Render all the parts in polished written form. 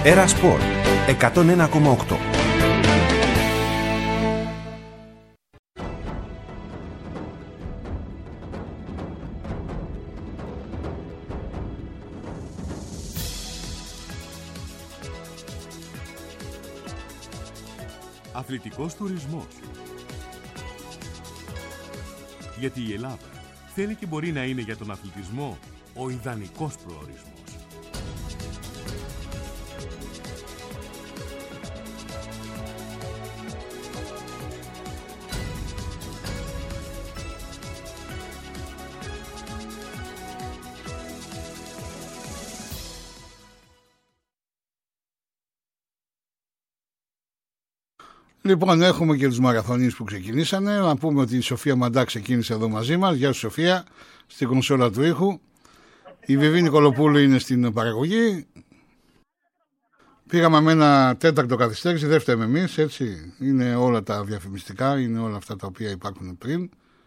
Έρα Σπορ 101,8. Αθλητικός τουρισμός. Γιατί η Ελλάδα θέλει και μπορεί να είναι για τον αθλητισμό ο ιδανικός προορισμός. Λοιπόν, έχουμε και τους μαραθωνίους που ξεκινήσανε. Να πούμε ότι η Σοφία Μαντά ξεκίνησε εδώ μαζί μας. Γεια σου, Σοφία, στην κονσόλα του ήχου. Η Βιβί Νικολοπούλου είναι στην παραγωγή. Πήγαμε με ένα τέταρτο καθυστέρηση, δεν φταίμε εμείς, έτσι. Είναι όλα τα διαφημιστικά, είναι όλα αυτά τα οποία υπάρχουν πριν.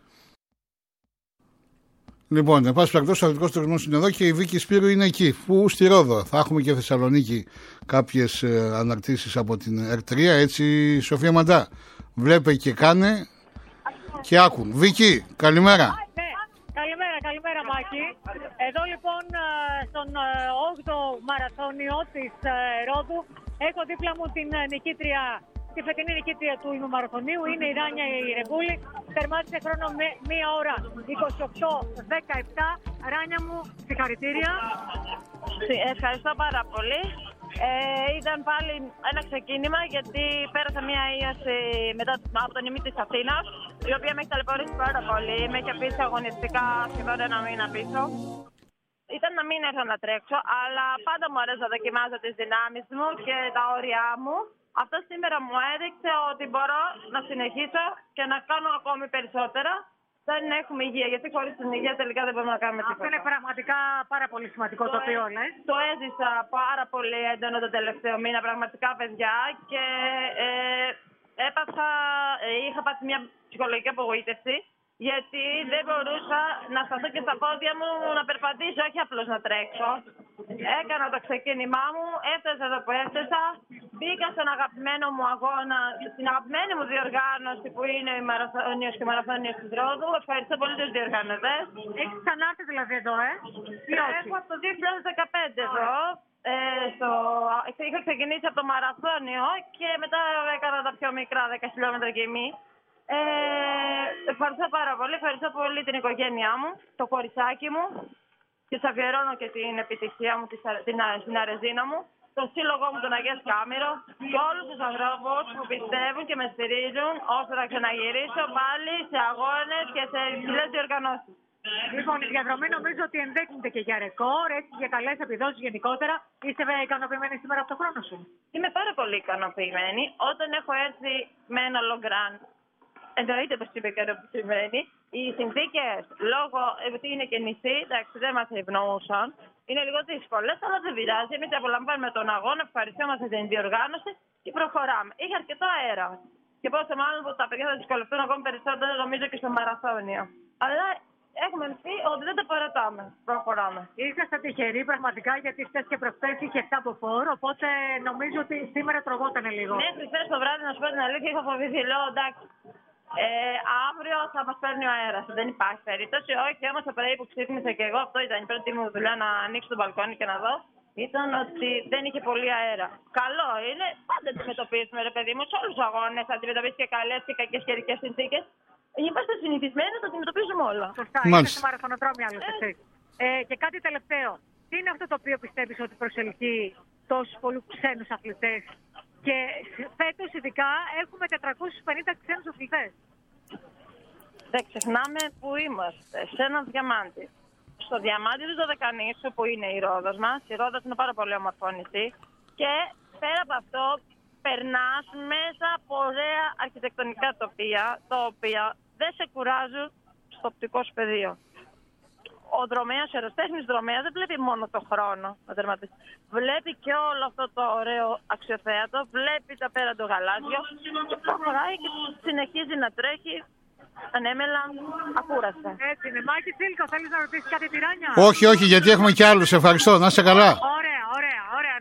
Λοιπόν, εν πάση περιπτώσει, ο αθλητικός τουρισμός είναι εδώ και η Βίκη Σπύρου είναι εκεί. Πού? Στη Ρόδο. Θα έχουμε και Θεσσαλονίκη κάποιες αναρτήσεις από την R3, έτσι, Σοφία Μαντά. Βλέπε και κάνε και άκουν. Βίκη, καλημέρα. Καλημέρα Μάκη. Εδώ λοιπόν στον 8ο μαραθώνιο της Ρόδου έχω δίπλα μου την νικήτρια, τη φετινή νικήτρια του ημιμαραθωνίου, είναι η Ράνια η Ρεγκούλη. Τερμάτισε χρόνο με 1 ώρα 28-17. Ράνια μου, συγχαρητήρια. Ευχαριστώ πάρα πολύ. Ήταν πάλι ένα ξεκίνημα γιατί πέρασα μια ίαση μετά από τον ημί της Αθήνας, η οποία με έχει ταλαιπωρήσει πάρα πολύ. Με έχει αφήσει αγωνιστικά σχεδόν 1 μήνα πίσω. Ήταν να μην έρθω να τρέξω, αλλά πάντα μου αρέσει να δοκιμάζω τις δυνάμεις μου και τα όρια μου. Αυτό σήμερα μου έδειξε ότι μπορώ να συνεχίσω και να κάνω ακόμη περισσότερα. Δεν έχουμε υγεία, γιατί χωρίς την υγεία τελικά δεν μπορούμε να κάνουμε τίποτα. Αυτό είναι πραγματικά πάρα πολύ σημαντικό το οποίο λες. Το έζησα πάρα πολύ έντονο το τελευταίο μήνα, πραγματικά παιδιά, και είχα πάθει μια ψυχολογική απογοήτευση, γιατί δεν μπορούσα να σταθώ και στα πόδια μου να περπατήσω, όχι απλώς να τρέξω. Έκανα το ξεκίνημά μου, έφτασα εδώ που έφτασα, μπήκα στον αγαπημένο μου αγώνα, στην αγαπημένη μου διοργάνωση που είναι η Μαραθώνιος και η Μαραθώνιος της Ρόδου. Ευχαριστώ πολύ τους διοργανωτές. Έχεις ξανάρθει δηλαδή εδώ, Έχω από το 2015 εδώ. Είχα ξεκινήσει από το μαραθώνιο και μετά έκανα τα πιο μικρά 10 χιλιόμετρα και εμείς. Ευχαριστώ πάρα πολύ. Ευχαριστώ πολύ την οικογένειά μου, το κοριτσάκι μου, και σας αφιερώνω και την επιτυχία μου, την αρεζίνα μου, τον σύλλογό μου, τον Αγία Σκάμηρο, και όλους τους ανθρώπους που πιστεύουν και με στηρίζουν ώστε να ξαναγυρίσω πάλι σε αγώνες και σε υψηλές διοργανώσεις. Λοιπόν, η διαδρομή νομίζω ότι ενδέχεται και για ρεκόρ, έτσι, για καλές επιδόσεις γενικότερα. Είστε ικανοποιημένοι σήμερα από το χρόνο σου? Είμαι πάρα πολύ ικανοποιημένη. Όταν έχω έρθει με ένα long run, εννοείται πως είμαι ικανοποιημένη. Οι συνθήκες, λόγω ότι είναι και νησί, εντάξει, δεν μας ευνοούσαν. Είναι λίγο δύσκολες, αλλά δεν πειράζει. Εμείς απολαμβάνουμε τον αγώνα, ευχαριστούμαστε την διοργάνωση και προχωράμε. Είχε αρκετό αέρα. Και πόσο μάλλον που τα παιδιά θα δυσκολευτούν ακόμη περισσότερο, νομίζω, και στο μαραθώνιο. Αλλά έχουμε πει ότι δεν τα παρατάμε. Προχωράμε. Είσαστε τυχεροί πραγματικά, γιατί χθες και προχθές είχε 7 από φόρ, οπότε νομίζω ότι σήμερα τρογότανε λίγο. Μέχρι χθες το βράδυ, να σου πω την αλήθεια, είχα φοβηθεί. Λέω εντάξει. Αύριο θα μας παίρνει ο αέρας. Δεν υπάρχει περίπτωση. Όχι, όμως το πρωί που ξύπνησα και εγώ, αυτό ήταν η πρώτη μου δουλειά, να ανοίξω το μπαλκόνι και να δω, ήταν ότι δεν είχε πολύ αέρα. Καλό είναι, πάντα αντιμετωπίζουμε, ρε παιδί μου, σε όλους τους αγώνες, αντιμετωπίζεις και καλές και κακές καιρικές συνθήκες. Είμαστε συνηθισμένοι να τα αντιμετωπίζουμε όλα. Σωστά, είναι στο μαραθωνοδρόμιο άλλωστε. Και κάτι τελευταίο. Τι είναι αυτό το οποίο πιστεύεις ότι προσελκύει τόσους πολλούς ξένους αθλητές? Και φέτος ειδικά έχουμε 450 ξένους αθλητές. Δεν ξεχνάμε που είμαστε, σε έναν διαμάντι. Στο διαμάντι του Δωδεκανήσου, που είναι η Ρόδος μας. Η Ρόδος είναι πάρα πολύ όμορφο νησί. Και πέρα από αυτό, περνάς μέσα από ωραία αρχιτεκτονικά τοπία, τα οποία δεν σε κουράζουν στο οπτικό σου πεδίο. Ο δρομέας, ο αεραστέχνης δρομέας δεν βλέπει μόνο το χρόνο να τερματίσει. Βλέπει και όλο αυτό το ωραίο αξιοθέατο, βλέπει τα πέρα το γαλάζιο και προχωράει και συνεχίζει να τρέχει ανέμελα, ακούραστα. Έτσι είναι. Μάκη Τσίλκο, θέλεις να ρωτήσεις κάτι τη Ράνια? Όχι, γιατί έχουμε κι άλλους. Ευχαριστώ. Να είσαι καλά. Ωραία.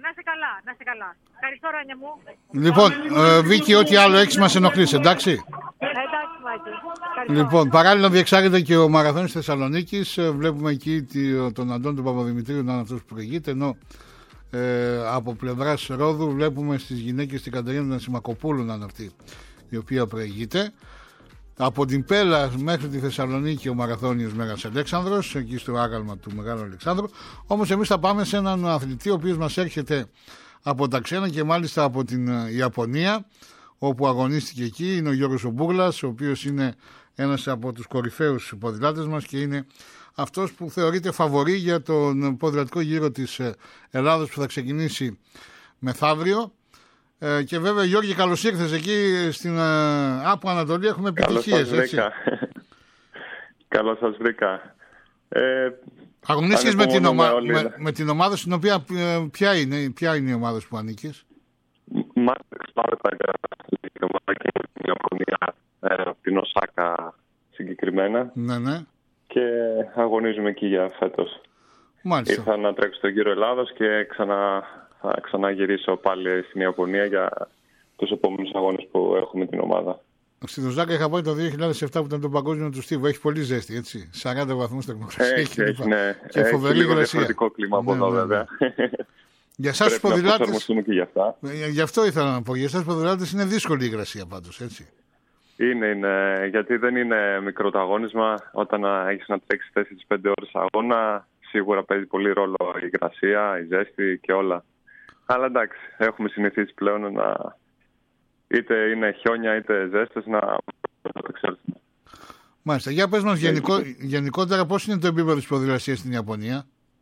Να είσαι καλά, να είσαι καλά. Ευχαριστώ, Ράνια μου. Λοιπόν, Βίκη, ό,τι άλλο έχεις μας ενοχλήσει, εντάξει. Εντάξει, Μάκη. Λοιπόν, παράλληλα διεξάγεται και ο Μαραθώνης Θεσσαλονίκης. Βλέπουμε εκεί τον Αντώνη του Παπαδημητρίου να είναι αυτός που προηγείται, ενώ από πλευράς Ρόδου βλέπουμε στις γυναίκες την Κατερίνα Σιμακοπούλου να είναι αυτή η οποία προηγείται. Από την Πέλα μέχρι τη Θεσσαλονίκη ο Μαραθώνιος Μέγας Αλέξανδρος, εκεί στο άγαλμα του Μεγάλου Αλεξάνδρου. Όμως εμείς θα πάμε σε έναν αθλητή ο οποίος μας έρχεται από τα ξένα και μάλιστα από την Ιαπωνία, όπου αγωνίστηκε εκεί. Είναι ο Γιώργος Μπούρλας, ο οποίος είναι ένας από τους κορυφαίους ποδηλάτες μας και είναι αυτός που θεωρείται φαβορί για τον ποδηλατικό γύρο της Ελλάδος που θα ξεκινήσει μεθαύριο. Και βέβαια, Γιώργη, καλώς ήρθες εκεί στην Άπο Ανατολή. Έχουμε επιτυχίες, έτσι. Καλώς σας βρήκα. Αγωνίστηκες με την ομάδα στην οποία ποια είναι η ομάδα που ανήκεις? Μάρτεξ Σπάρτακα, η ομάδα και την Ιαπωνία, την Οσάκα συγκεκριμένα. Ναι. Και αγωνίζουμε εκεί για φέτος. Μάλιστα. Ήρθα να τρέξω στο γύρο Ελλάδος και θα ξαναγυρίσω πάλι στην Ιαπωνία για τους επόμενους αγώνες που έχουμε την ομάδα. Στην Οσάκα είχα πάει το 2007 που ήταν το παγκόσμιο του Στίβου. Έχει πολύ ζέστη, έτσι. 40 βαθμούς θερμοκρασία. Και φοβερή υγρασία. Έχει διαφορετικό κλίμα από εδώ, βέβαια. Για εσάς τους ποδηλάτες. Γι' αυτό ήθελα να πω. Για εσάς τους ποδηλάτες είναι δύσκολη η υγρασία πάντως, έτσι. Είναι, γιατί δεν είναι μικρό το αγώνισμα. Όταν έχεις να τρέξεις 4-5 ώρες αγώνα, σίγουρα παίζει πολύ ρόλο η υγρασία, η ζέστη και όλα. Αλλά εντάξει, έχουμε συνηθίσει πλέον να είτε είναι χιόνια είτε ζέστες να το ξέρουμε. Μάλιστα. Για πες μας γενικότερα πώς είναι το επίπεδο της ποδηλασίας στην Ιαπωνία?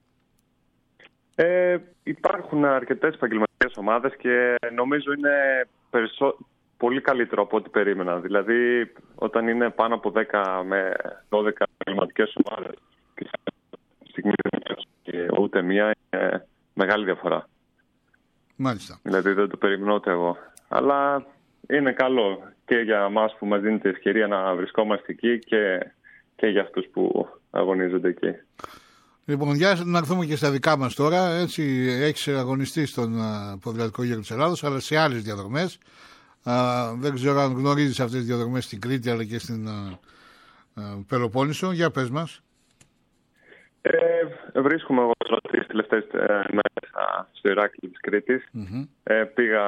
Υπάρχουν αρκετές επαγγελματικές ομάδες και νομίζω είναι πολύ καλύτερο από ό,τι περίμενα. Δηλαδή, όταν είναι πάνω από 10 με 12 επαγγελματικές ομάδες και στιγμή ούτε μία, είναι μεγάλη διαφορά. Μάλιστα. Δηλαδή δεν το περίμενα ούτε εγώ. Αλλά είναι καλό και για εμάς που μας δίνεται ευκαιρία να βρισκόμαστε εκεί και για αυτούς που αγωνίζονται εκεί. Λοιπόν, για να έρθουμε και στα δικά μας τώρα. Έτσι, έχεις αγωνιστεί στον ποδηλατικό γύρο της Ελλάδος, αλλά σε άλλες διαδρομές. Δεν ξέρω αν γνωρίζεις αυτές τις διαδρομές στην Κρήτη αλλά και στην Πελοπόννησο. Για πες μας. Βρίσκομαι εγώ τις τελευταίες μέρες στο Ηράκλειο της Κρήτης. Πήγα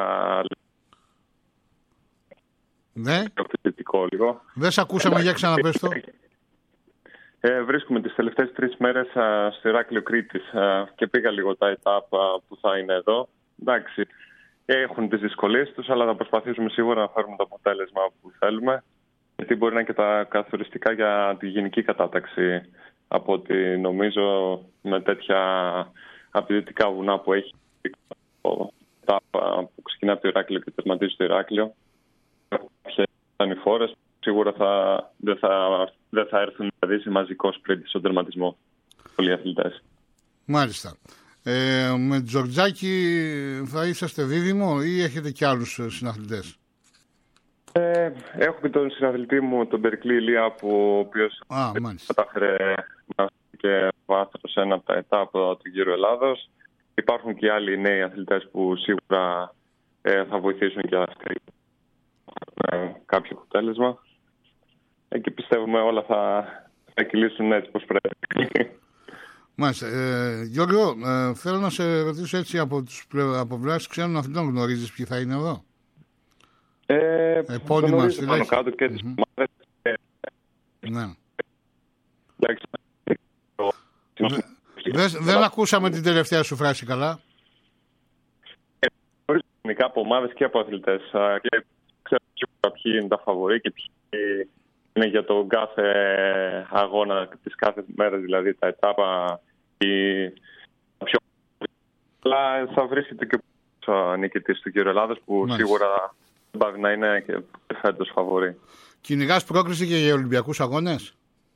λίγο. Δεν σε ακούσαμε, για ξαναπες το. Βρίσκομαι τις τελευταίες 3 μέρες στο Ηράκλειο Κρήτης και πήγα λίγο τα ετάπα που θα είναι εδώ. Εντάξει, έχουν τις δυσκολίες τους, αλλά θα προσπαθήσουμε σίγουρα να φέρουμε το αποτέλεσμα που θέλουμε, γιατί μπορεί να είναι και τα καθοριστικά για τη γενική κατάταξη, από ό,τι νομίζω με τέτοια απαιτητικά βουνά που έχει που ξεκινά από το Ηράκλειο και τερματίζει στο Ηράκλειο. Κάποιες ανηφόρες σίγουρα δεν θα έρθουν δηλαδή σε μαζικό σπριντ στον τερματισμό πολλοί αθλητές. Μάλιστα. Με Τζορτζάκη θα είσαστε δίδυμο ή έχετε και άλλους συναθλητές? Έχω και τον συναθλητή μου, τον Περικλή Ηλία, ο οποίος κατάφερε να και βάθρο σε ένα από τα ετάπα του γύρου Ελλάδος. Υπάρχουν και άλλοι νέοι αθλητές που σίγουρα θα βοηθήσουν και αυτοί κάποιο αποτέλεσμα. Και πιστεύουμε όλα θα κυλήσουν έτσι πως πρέπει. Μάλιστα. Γιώργο, θέλω να σε ρωτήσω έτσι από πλευράς ξένων αθλητών, γνωρίζεις ποιοι θα είναι εδώ? Επώνυμα στη πάνω κάτω και τις ομάδες. Ναι. Δεν ακούσαμε την τελευταία σου φράση καλά. Γνωρίζω από ομάδες και από αθλητές. Και ξέρω ποιοι είναι τα φαβορί και ποιοι είναι για τον κάθε αγώνα της κάθε μέρας, δηλαδή τα ετάπα. Αλλά θα βρίσκεται και ο νικητής του Γύρου Ελλάδος που σίγουρα δεν πάει να είναι και φέτος φαβορί. Κυνηγάς πρόκριση και για Ολυμπιακούς αγώνες?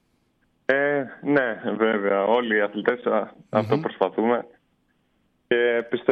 Ναι, βέβαια. Όλοι οι αθλητές αυτό προσπαθούμε. Και πιστεύω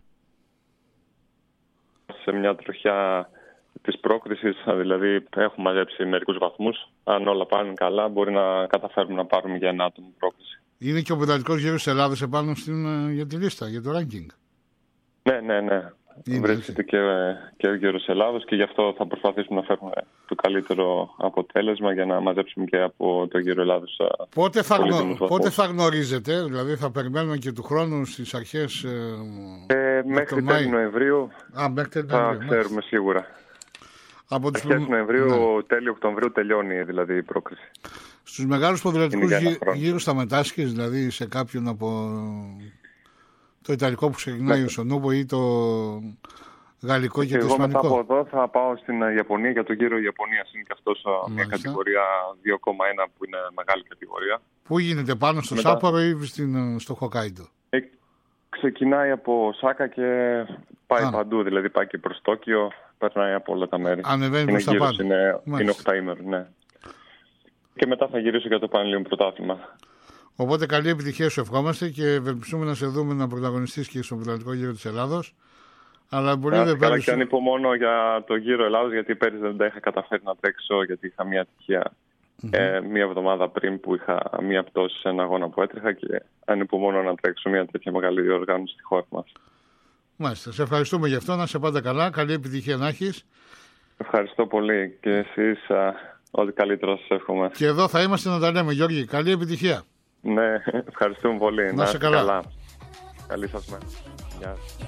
σε μια τροχιά της πρόκρισης, δηλαδή έχουμε μαζέψει μερικούς βαθμούς. Αν όλα πάνε καλά, μπορεί να καταφέρουμε να πάρουμε για ένα άτομο πρόκριση. Είναι και ο ποδηλατικός γύρος της Ελλάδας επάνω για τη λίστα, για το ranking. Ναι. Βρίσκεται και ο γύρος Ελλάδος και γι' αυτό θα προσπαθήσουμε να φέρουμε το καλύτερο αποτέλεσμα για να μαζέψουμε και από το γύρο Ελλάδος. Πότε θα γνωρίζετε, δηλαδή θα περιμένουμε και του χρόνου στις αρχές μέχρι τέλη Νοεμβρίου θα ξέρουμε σίγουρα. Από αρχές Νοεμβρίου, τέλη Οκτωβρίου τελειώνει δηλαδή η πρόκριση. Στους μεγάλους ποδηλατικούς γύρους θα μετάσχεις, δηλαδή σε κάποιον από το Ιταλικό που ξεκινάει ο Σονούπο ή το Γαλλικό και το Ισπανικό? Εγώ μετά από εδώ θα πάω στην Ιαπωνία για το γύρο Ιαπωνίας. Είναι και αυτός μια κατηγορία 2,1 που είναι μεγάλη κατηγορία. Πού γίνεται, πάνω στο Σάππορο ή στο Χοκάιντο? Ξεκινάει από Σάκα και πάει παντού, δηλαδή πάει και προς Τόκιο, περνάει από όλα τα μέρη. Ανεβαίνει προς τα πάνω. Είναι 8ημερο, ναι. Και μετά θα γυρίσω για το Πανελλήνιο Πρωτάθλημα. Οπότε καλή επιτυχία σου ευχόμαστε και ευελπιστούμε να σε δούμε να πρωταγωνιστείς και στον πρωταθλητικό γύρο της Ελλάδος. Αλλά μπορεί καλά, και ανυπομονώ για το γύρο Ελλάδος, γιατί πέρυσι δεν τα είχα καταφέρει να τρέξω, γιατί είχα μια ατυχία μία εβδομάδα πριν που είχα μία πτώση σε ένα αγώνα που έτρεχα και ανυπομονώ να τρέξω μια τέτοια μεγάλη διοργάνωση στη χώρα μας. Μάλιστα. Σε ευχαριστούμε γι' αυτό. Να σε πάντα καλά. Καλή επιτυχία να έχεις. Ευχαριστώ πολύ και εσείς. Ό,τι καλύτερο σας εύχομαι. Και εδώ θα είμαστε να τα λέμε, Γιώργη. Καλή επιτυχία. Ναι, ευχαριστούμε πολύ. Να είσαι καλά. Καλή σας μέρα. Γεια σας.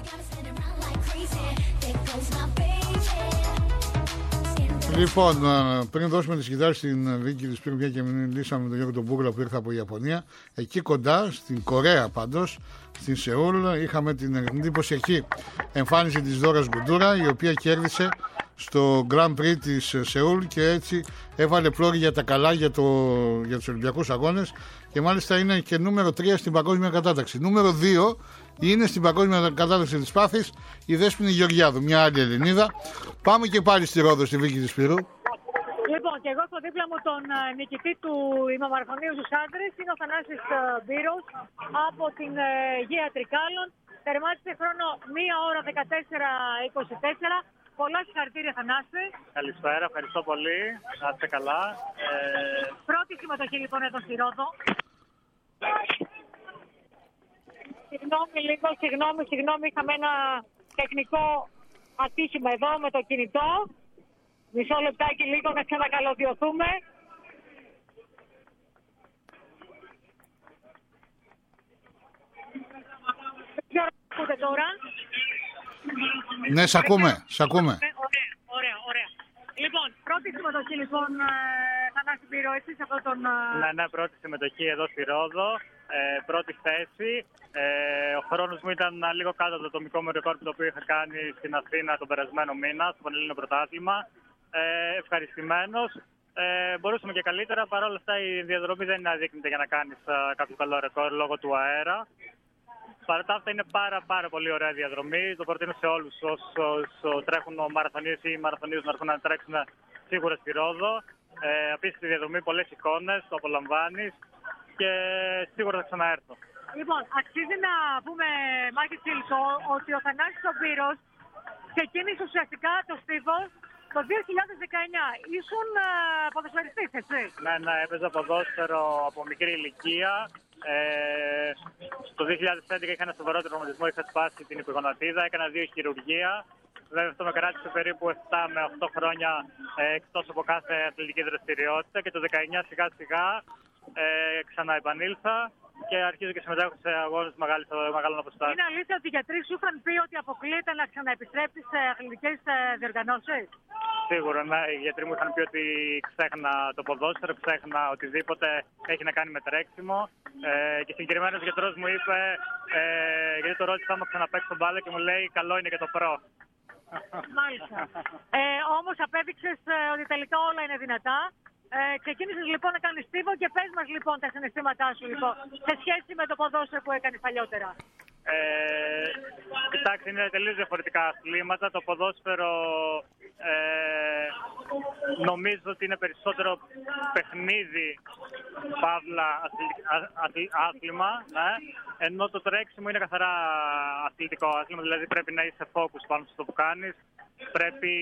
Λοιπόν, πριν δώσουμε τη σκητάλη στην Βίκη της Σπύρου και μιλήσαμε με τον Γιώργο τον Μπούγκλα που ήρθε από Ιαπωνία, εκεί κοντά, στην Κορέα πάντως, στην Σεούλ, είχαμε την εντυπωσιακή εμφάνιση της Δώρας Γκουντούρα, η οποία κέρδισε στο Grand Prix της Σεούλ και έτσι έβαλε πλώρη για τα καλά για τους Ολυμπιακούς Αγώνες και μάλιστα είναι και νούμερο 3 στην παγκόσμια κατάταξη. Νούμερο 2 είναι στην παγκόσμια κατάταξη της Πάθης η Δέσποινη Γεωργιάδου, μια άλλη Ελληνίδα. Πάμε και πάλι στη Ρόδο, στη Βίκη της Σπύρου. Λοιπόν, και εγώ στο δίπλα μου τον νικητή του ημαμαραθωνίου στους άντρες είναι ο Θανάσης Μπύρος από την Γεία Τρικάλων. Τερμάτισε χρόνο 1 ώρα 14:24. Πολλά συγχαρητήρια, Θανάση. Καλησπέρα, ευχαριστώ πολύ. Να είστε καλά. Πρώτη συμμετοχή λοιπόν εδώ στη Ρόδο. Συγγνώμη, είχαμε ένα τεχνικό ατύχημα εδώ με το κινητό. Μισό λεπτάκι λίγο να ξανακαλωδιωθούμε. Ποιο ακούτε τώρα? Ναι, σ' ακούμε. Ωραία. Λοιπόν, πρώτη συμμετοχή λοιπόν, Θανάση Μπύρο, έτσι σε αυτόν τον... Ναι, πρώτη συμμετοχή εδώ στη Ρόδο. Πρώτη θέση. Ο χρόνος μου ήταν λίγο κάτω από το ατομικό μου ρεκόρ το οποίο είχα κάνει στην Αθήνα τον περασμένο μήνα, στο Πανελλήνιο Πρωτάθλημα. Ευχαριστημένος. Μπορούσαμε και καλύτερα. Παρ' όλα αυτά η διαδρομή δεν είναι αδείκνυτη για να κάνεις κάποιο καλό ρεκόρ λόγω του αέρα. Παρά τα αυτά είναι πάρα πολύ ωραία διαδρομή. Το προτείνω σε όλους όσους τρέχουν μαραθωνίες ή μαραθωνίους να έρθουν να τρέξουν σίγουρα στη Ρόδο. Απίστευτη διαδρομή, πολλές εικόνες, το απολαμβάνεις και σίγουρα θα ξαναέρθω. Λοιπόν, αξίζει να πούμε, Μάκη Τσίλσο, ότι ο Θανάσης ο Μπύρος ξεκίνησε ουσιαστικά το στίβος το 2019. Ήσουν ποδοσφαιριστής, έτσι? Ναι, έπαιζα ποδόσφαιρο από μικρή ηλικία. Το 2011 είχα ένα σοβαρό τραυματισμό, είχα σπάσει την υπογονατίδα, έκανα 2 χειρουργία. Βέβαια αυτό με κράτησε περίπου 7 με 8 χρόνια εκτός από κάθε αθλητική δραστηριότητα και το 19 σιγά σιγά ξαναεπανήλθα και αρχίζω και συμμετέχω σε αγώνες μεγάλων αποστάσεων. Είναι αλήθεια ότι οι γιατροί σου είχαν πει ότι αποκλείεται να ξαναεπιστρέψεις σε αθλητικές διοργανώσεις? Σίγουρα, ναι. Οι γιατροί μου είχαν πει ότι ξέχνα το ποδόσφαιρο, ξέχνα οτιδήποτε έχει να κάνει με τρέξιμο. Και συγκεκριμένος γιατρός μου είπε, γιατί το ρώτησα άμα ξαναπαίξω μπάλα και μου λέει καλό είναι και το προ. Μάλιστα. Όμως απέδειξες ότι τελικά όλα είναι δυνατά. Ξεκίνησες λοιπόν να κάνεις στίβο και πες μας λοιπόν τα συναισθήματά σου λοιπόν σε σχέση με το ποδόσφαιρο που έκανες παλιότερα. Κοιτάξτε, είναι τελείως διαφορετικά αθλήματα. Το ποδόσφαιρο νομίζω ότι είναι περισσότερο παιχνίδι, παύλα, άθλημα, ναι. Ενώ το τρέξιμο είναι καθαρά αθλητικό άθλημα, δηλαδή πρέπει να είσαι focus πάνω στο που κάνεις. Πρέπει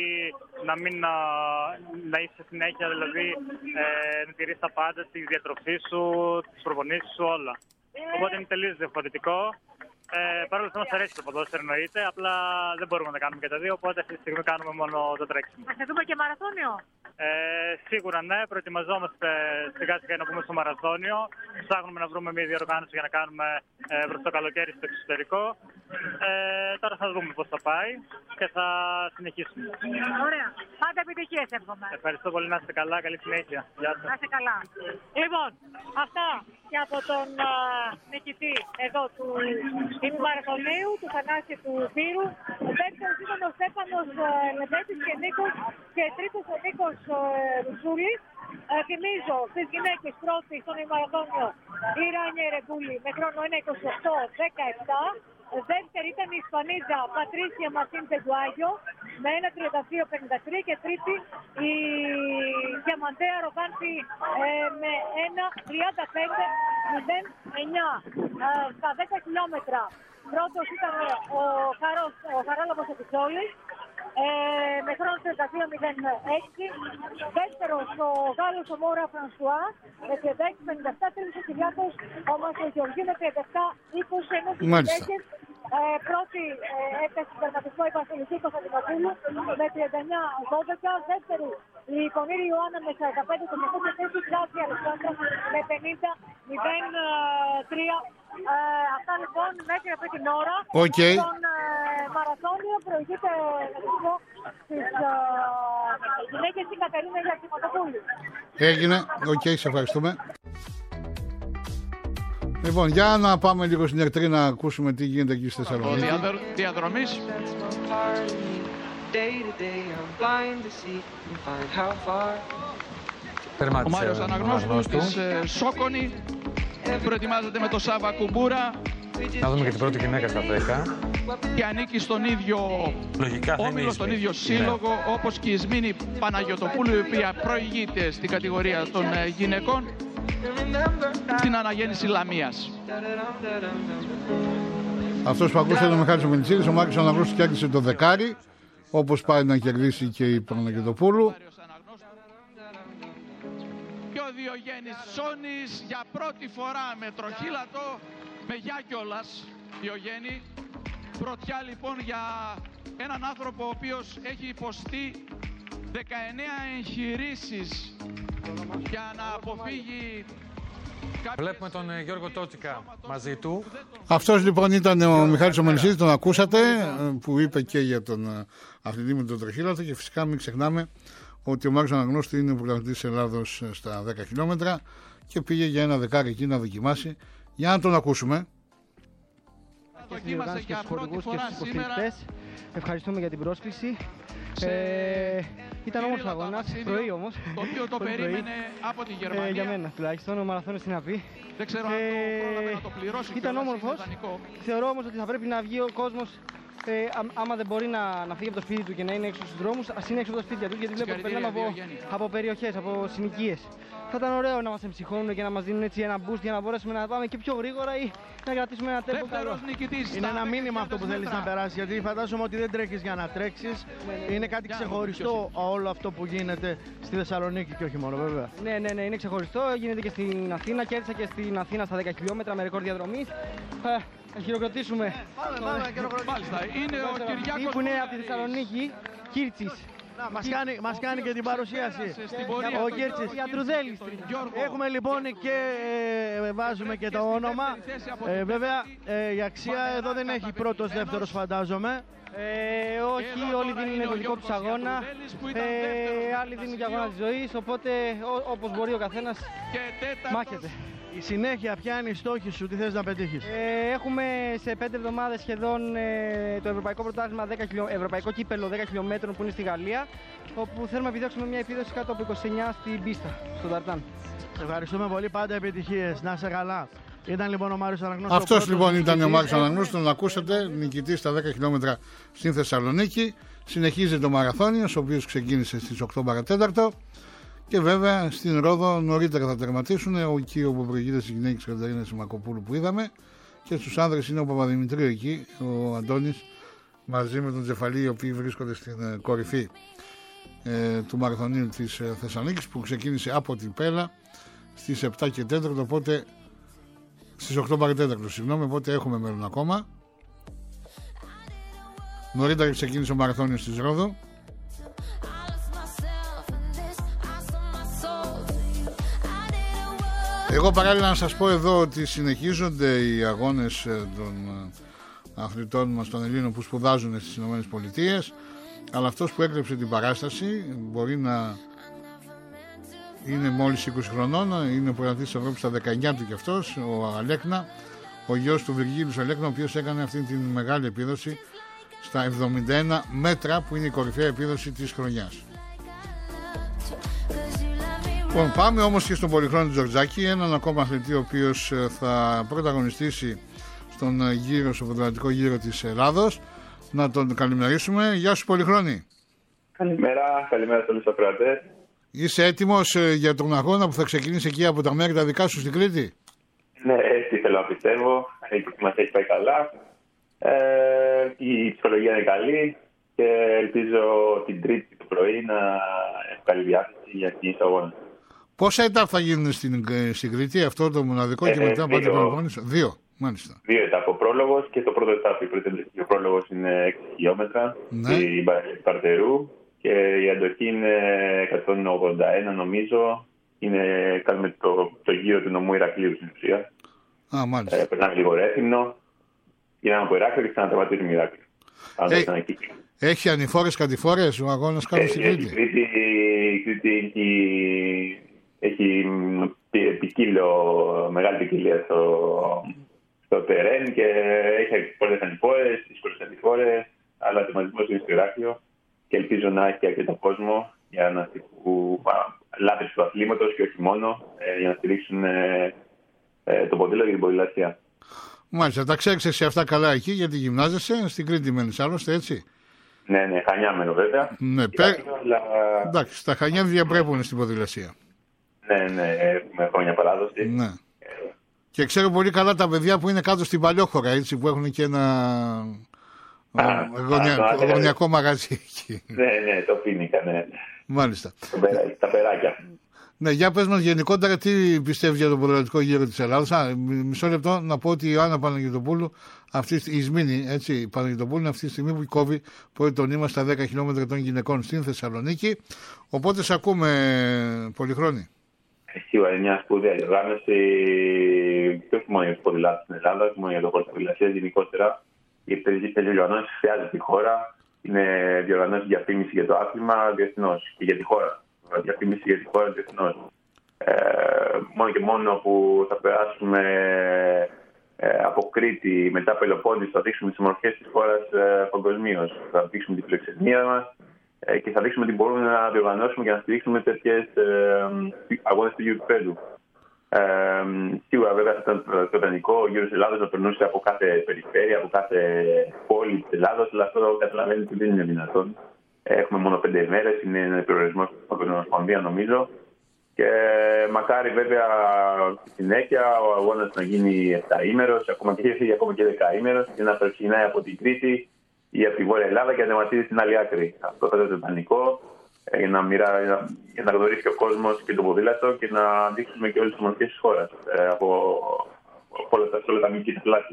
να είσαι συνέχεια, δηλαδή να τηρείς τα πάντα, τη διατροφή σου, τις προπονήσεις σου, όλα. Οπότε είναι τελείως διαφορετικό. Παρ' όλα αυτά μας αρέσει το ποδόσφαιρο, εννοείται. Απλά δεν μπορούμε να τα κάνουμε και τα δύο. Οπότε αυτή τη στιγμή κάνουμε μόνο το τρέξιμο. Θα δούμε και μαραθώνιο. Σίγουρα ναι. Προετοιμαζόμαστε σιγά σιγά να πούμε στο μαραθώνιο. Ψάχνουμε να βρούμε μια διοργάνωση για να κάνουμε προς το καλοκαίρι στο εξωτερικό. Τώρα θα δούμε πώς θα πάει και θα συνεχίσουμε. Ωραία. Πάντα επιτυχίες εύχομαι. Ευχαριστώ πολύ. Να είστε καλά. Καλή συνέχεια. Γεια σας. Να είστε καλά. Λοιπόν, αυτά και από τον νικητή εδώ του ημιμαραθωνίου, του Θανάση του Πύρου. Ο δεύτερος ήταν ο Στέφανος Λεβέντης και Νίκος και τρίτος ο Νίκος Ρουσούλης. Θυμίζω στις γυναίκες πρώτη στον ημιμαραθώνιο η Ράνια Ρεγκούλη με χρόνο 1.28.17. Δεύτερη ήταν η Ισπανίδα Πατρίσια Μαρτίν Πεντουάγιο με 1.32.53 και τρίτη η Διαμαντέα Ροβάντη με 1.35.09. Στα 10 χιλιόμετρα πρώτος ήταν ο Χαράλαμπος Επιτσόλης με χρόνο 32.06. Δεύτερος ο Γάλλος ο Μόρα Φρανσουά με 36.57. Τρίτος ο Κυριάκος ο Μασογεωργίου με 37.20. Ενώ στις γυναίκες πρώτη έφτασε στον τερματισμό η Βασιλική Κωνσταντινοπούλου με 39.12. Δεύτερη η Πονήρη Ιωάννα με 45.28 και τρίτη Κράτια Αλεξάνδρα με 50.03. Αυτά λοιπόν μέχρι αυτή την ώρα. Στον μαραθώνιο προηγείται στις γυναίκες η Κατερίνα Γιακηματοπούλου. Έγινε, σε ευχαριστούμε. Λοιπόν, για να πάμε λίγο στην Ερτρή να ακούσουμε τι γίνεται εκεί στη Θεσσαλονίκη. Διαδρομής. Ο Μάριος Αναγνώστου της Σόκονη προετοιμάζεται με το Σάβα Κουμπούρα. Να δούμε και την πρώτη γυναίκα στα 10. Και ανήκει στον ίδιο όμιλο, στον ίδιο σύλλογο, όπως και η Ισμήνη Παναγιωτοπούλου, η οποία προηγείται στην κατηγορία των γυναικών στην αναγέννηση Λαμίας. Αυτός που ακούσατε είναι ο Μιχάλης ο Μελισσίδης. Ο Μάριος Αναγνώστου κέρδισε το δεκάρι, όπως πάει να κερδίσει και η Παναγιωτοπούλου. Και ο Διογέννης Σόνης για πρώτη φορά με τροχύλατο, με γεια κιόλας, Διογέννη. Πρωτιά λοιπόν για έναν άνθρωπο ο οποίος έχει υποστεί 19 εγχειρήσεις για να αποφύγει. Βλέπουμε τον Γιώργο Τότσικα μαζί του. Αυτός λοιπόν ήταν ο Μιχάλης ο Μελισσίδης, τον ακούσατε, που είπε και για τον αθλητή με τον τροχύλατο. Και φυσικά μην ξεχνάμε ότι ο Μάριος Αναγνώστου είναι πρωταθλητής Ελλάδος στα 10 χιλιόμετρα και πήγε για ένα δεκάρι εκεί να δοκιμάσει. Για να τον ακούσουμε. Δοκίμασε για πρώτη φορά σήμερα. Ευχαριστούμε για την πρόσκληση. Ήταν όμως αγώνας, πρωί όμως. Το οποίο το περίμενε από τη Γερμανία. Για μένα τουλάχιστον, ο μαραθώνιος στην Απή. Δεν ξέρω αν το πρόλαβε να το πληρώσει. Ήταν όμορφος. Θεωρώ όμως ότι θα πρέπει να βγει ο κόσμος. Άμα δεν μπορεί να φύγει από το σπίτι του και να είναι έξω στους δρόμους, ας είναι έξω από τα σπίτια του, γιατί βλέπω ότι περνάμε από περιοχές, από συνοικίες. Θα ήταν ωραίο να μας εμψυχώνουν και να μας δίνουν έτσι ένα boost για να μπορέσουμε να πάμε και πιο γρήγορα ή να κρατήσουμε ένα τέμπο καλό. Είναι ένα μήνυμα αυτό που θέλεις να περάσει, γιατί φαντάζομαι ότι δεν τρέχεις για να τρέξεις. Είναι κάτι ξεχωριστό όλο αυτό που γίνεται στη Θεσσαλονίκη και όχι μόνο, βέβαια. Ναι, είναι ξεχωριστό. Γίνεται και στην Αθήνα. Κέρδισα και στην Αθήνα στα 10 χιλιόμετρα με ρεκόρ διαδρομής. Να χειροκροτήσουμε. Μάλιστα. Είναι ο Κυριάκος που είναι από τη Θεσσαλονίκη, Κίρτσης. Μας κάνει και την παρουσίαση ο Κίρτσης. Έχουμε λοιπόν και βάζουμε και το όνομα. Βέβαια η αξία εδώ δεν έχει πρώτος, δεύτερος φαντάζομαι. Όχι, όλοι δίνουν το δικό τους αγώνα. Άλλοι δίνουν και αγώνα της ζωής. Οπότε όπως μπορεί ο καθένας μάχεται. Η συνέχεια, ποια είναι η στόχη σου, τι θες να πετύχεις? Έχουμε σε 5 εβδομάδες σχεδόν το Ευρωπαϊκό Πρωτάθλημα, Ευρωπαϊκό Κύπελλο 10 χιλιόμετρων που είναι στη Γαλλία, όπου θέλουμε να επιδιώξουμε μια επίδοση κάτω από 29 στην πίστα, στον Ταρτάν. Ευχαριστούμε πολύ, πάντα επιτυχίες, να είσαι καλά. Ήταν λοιπόν ο Μάριος Αναγνώστου. Αυτός λοιπόν ήταν ο Μάριος Αναγνώστου, τον ακούσατε, νικητής στα 10 χιλιόμετρα στην Θεσσαλονίκη. Συνεχίζει το μαραθώνιος, ο οποίος ξεκίνησε στις 8 παρατέταρτο. Και βέβαια στην Ρόδο νωρίτερα θα τερματίσουν. Εκεί όπου προηγείται στις γυναίκες Κατερίνα Σιμακοπούλου που είδαμε. Και στους άνδρες είναι ο Παπαδημητρίου εκεί, ο Αντώνης, μαζί με τον Τζεφαλή, οι οποίοι βρίσκονται στην κορυφή του μαραθωνίου της Θεσσαλονίκης, που ξεκίνησε από την Πέλα στις 7 και 4, οπότε στις 8 παρατέταρτο, οπότε έχουμε μέλλον ακόμα. Νωρίτερα ξεκίνησε ο μαραθώνιος της Ρόδου. Εγώ παράλληλα να σας πω εδώ ότι συνεχίζονται οι αγώνες των αθλητών μας, των Ελλήνων που σπουδάζουν στις ΗΠΑ, αλλά αυτός που έκλεψε την παράσταση μπορεί να είναι μόλις 20 χρονών, είναι πρωταθλητής της Ευρώπης στα 19 του κι αυτός, ο Αλέκνα, ο γιος του Βυργίλιου Αλέκνα, ο οποίος έκανε αυτή την μεγάλη επίδοση στα 71 μέτρα που είναι η κορυφαία επίδοση της χρονιάς. Λοιπόν, πάμε όμως και στον Πολυχρόνη Τζορτζάκη, έναν ακόμα αθλητή ο οποίος θα πρωταγωνιστήσει στον γύρο, στο ποδηλατικό γύρο της Ελλάδος. Να τον καλημερίσουμε. Γεια σου Πολυχρόνη. Καλημέρα σε όλους τους ακροατές. Είσαι έτοιμος για τον αγώνα που θα ξεκινήσει εκεί από τα μέρη τα δικά σου στην Κρήτη? Ναι, έτσι θέλω να πιστεύω. Μας έχει πάει καλά. Η ψυχολογία είναι καλή και ελπίζω την Τρίτη το πρωί να έχω καλή διάθεση για την αγώνα. Πόσα ετάπ θα γίνουν στην Κρήτη, αυτό το μοναδικό, και μετά πάτε προπόνηση? 2, μάλιστα. 2 ετάπ. Ο πρόλογος και το πρώτο ετάπ. Ο πρόλογος είναι 6 χιλιόμετρα, ναι. Η Παρτερού, και η αντοχή είναι 181 νομίζω. Κάνουμε το γύρο του νομού Ηρακλείου στην ουσία. Μάλιστα. Περνάμε λίγο Ρέθυμνο, γυρνάμε από Ηράκλειο και ξανατερματίζουμε Ηράκλειο. Έχει ανηφόρες κατηφόρες ο αγώνας κάτω στην Κρήτη? Η Κρήτη έχει μεγάλη ποικιλία στο τερέν και έχει πολλές ανηφόρες, δύσκολες κατηφόρες, αλλά το μαζισμός είναι στο Ηράκλειο και ελπίζω να έχει αρκετό κόσμο για να λάτρεις του αθλήματος και όχι μόνο, για να στηρίξουν το ποδήλατο και την ποδηλασία. Μάλιστα, τα ξέρεις εσύ αυτά καλά εκεί, γιατί γυμνάζεσαι, στην Κρήτη μένεις άλλωστε, έτσι? Ναι, Χανιά μένω βέβαια. Ναι, εντάξει, τα Χανιά διαπρέπουν στην ποδηλασία. Ναι, έχουμε χρόνια παράδοση. Ναι. Και ξέρω πολύ καλά τα παιδιά που είναι κάτω στην Παλιόχώρα, έτσι, που έχουν και ένα γωνιακό μαγαζί εκεί. Ναι, το Φίνικα, ναι. Μάλιστα. Τα περάκια. Ναι, για πες μας γενικότερα τι πιστεύεις για τον ποδηλατικό γύρο της Ελλάδας. Μισό λεπτό να πω ότι η Άννα Παναγιωτοπούλου, η Σμήνη, έτσι, Παναγιωτοπούλου είναι αυτή τη στιγμή που κόβει πρώτο νήμα στα 10 χιλιόμετρα των γυναικών στην Θεσσαλονίκη. Οπότε σε ακούμε, Πολυχρόνη. Σίγουρα είναι μια σπουδαία διοργάνωση και όχι μόνο για τους ποδηλάτες στην Ελλάδα, όχι μόνο για το χώρο της ποδηλασίας, γενικότερα. Οι τέτοιες διοργανώσεις χρειάζεται η χώρα. Είναι διοργανώσεις διαφήμιση για το άθλημα διεθνώς και για τη χώρα. Διαφήμιση για τη χώρα διεθνώς. Μόνο και μόνο που θα περάσουμε από Κρήτη μετά Πελοπόννησο, θα δείξουμε τις ομορφιές της χώρας παγκοσμίως. Θα δείξουμε τη φιλοξενία μας και θα δείξουμε τι μπορούμε να διοργανώσουμε για να στηρίξουμε τέτοιες αγώνες του επίπεδου. Σίγουρα βέβαια θα ήταν το ιδανικό ο γύρος της Ελλάδος να περνούσε από κάθε περιφέρεια, από κάθε πόλη της Ελλάδος, αλλά αυτό καταλαβαίνετε ότι δεν είναι δυνατόν. Έχουμε μόνο 5 ημέρες, είναι ένα περιορισμό στην Παγκοσμιομοσπονδία νομίζω. Και μακάρι βέβαια στη συνέχεια ο αγώνας να γίνει 7ημερος, ακόμα και 10ημερος, και να ξεκινάει από την Κρήτη ή από τη Βόρεια Ελλάδα και να τερματίζει στην άλλη άκρη. Αυτό θα ήταν ιδανικό για να γνωρίσει και ο κόσμος και το ποδήλατο και να δείξουμε και όλες τις ομορφιές της χώρας από όλα τα μήκη της πλάτης.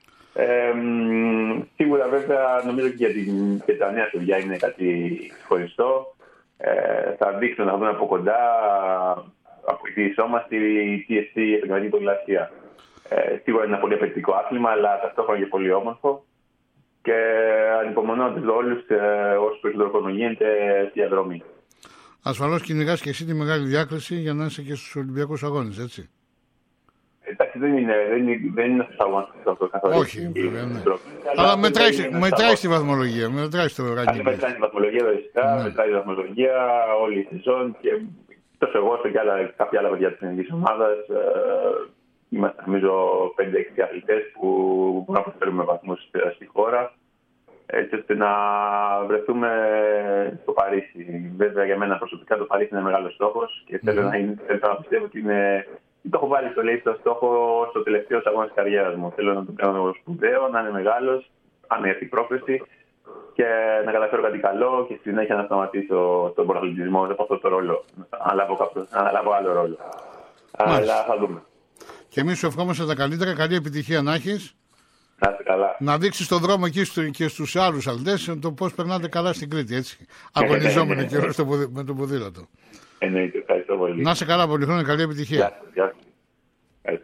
Σίγουρα βέβαια νομίζω και για τα νέα παιδιά είναι κάτι χωριστό. Θα δείξουν να δουν από κοντά από τη ισόμαστη τι εστί η επαγγελματική ποδηλασία. Σίγουρα είναι ένα πολύ απαιτητικό άθλημα, αλλά ταυτόχρονα και πολύ όμορφο. Και ανυπομονώ τους όλους όσο περισσότερο χρόνο γίνεται στη διαδρομή. Ασφαλώς κυνηγάς και εσύ τη μεγάλη διάκριση για να είσαι και στους Ολυμπιακούς Αγώνες, έτσι? Εντάξει, δεν είναι στους αγώνες αυτό καθόλου. Όχι, βέβαια, ναι. Αλλά μετράει τη βαθμολογία. Μετράει το ranking. Μετράει τη βαθμολογία, φυσικά. Μετράει τη βαθμολογία όλη η σεζόν και τόσο εγώ όσο και κάποια άλλα παιδιά της εθνικής ομάδας. Είμαστε νομίζω 5-6 αθλητές που μπορούμε να προσφέρουμε βαθμούς στη χώρα, έτσι ώστε να βρεθούμε στο Παρίσι. Βέβαια για μένα προσωπικά το Παρίσι είναι μεγάλος στόχος και θέλω να πιστεύω ότι το έχω βάλει στο στόχο στο τελευταίο αγώνα της καριέρας μου. Θέλω να το κάνω σπουδαίο, να είναι μεγάλος, αν έρθει η πρόκληση, και να καταφέρω κάτι καλό και στη συνέχεια να σταματήσω τον πρωταθλητισμό από αυτό το ρόλο. Να αναλάβω άλλο ρόλο. Αλλά θα δούμε. Και εμείς σου ευχόμαστε τα καλύτερα, καλή επιτυχία να έχεις. Να δείξεις τον δρόμο εκεί και στους άλλους αθλητές το πώς περνάτε καλά στην Κρήτη, έτσι. Αγωνιζόμενοι και με το ποδήλατο. Εννοείται, ευχαριστώ πολύ. Να είσαι καλά, πολύ χρόνια, καλή επιτυχία. Γεια σας.